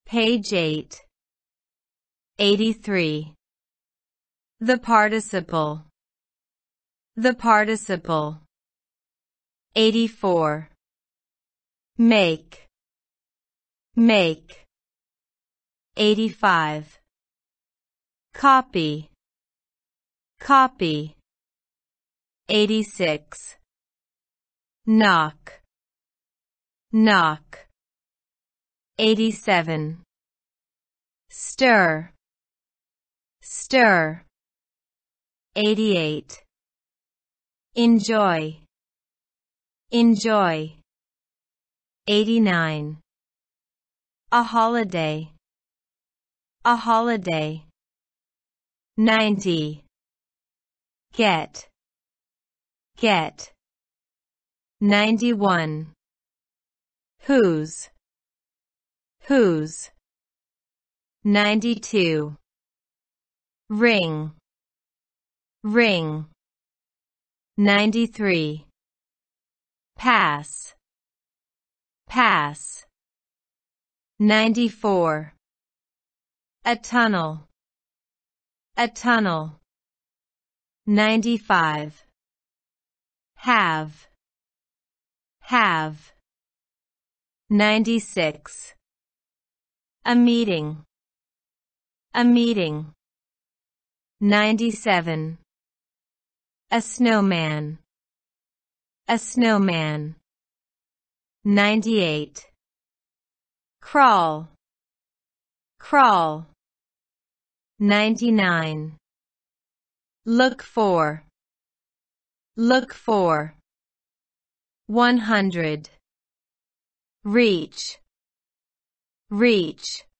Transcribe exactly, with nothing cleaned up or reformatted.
Page eight. eighty-three. The participle. The participle. eighty-four. Make. Make. eighty-five. Copy. Copy. eighty-six. Knock. Knock. eighty-seven. Stir. Stir. eighty-eight. Enjoy. Enjoy. eighty-nine. A holiday. A holiday. ninety. Get. Get. ninety-one. Whose. Whose. ninety-two. Ring. Ring. ninety-three. Pass. Pass. ninety-four. A tunnel. A tunnel. ninety-five. Have. Have. ninety-six. A meeting. A meeting. ninety-seven. A snowman. A snowman. ninety-eight. Crawl. Crawl. ninety-nine. Look for. Look for. one hundred. Reach. Reach.